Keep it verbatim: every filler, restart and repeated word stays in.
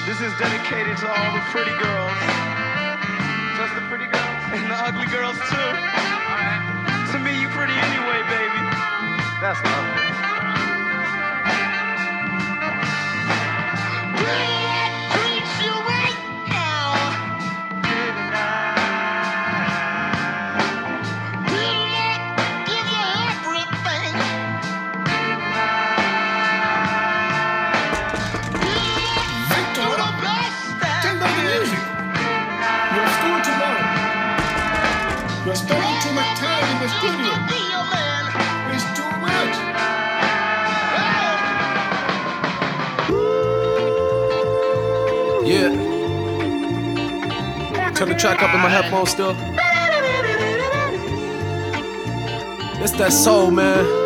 This is dedicated to all the pretty girls. Just the pretty girls? And the ugly girls too. Alright. To me, you pretty anyway, baby. That's lovely. You're spending too much time in the studio. It's too much. Yeah. Turn the track up in my headphones still. It's that soul, man.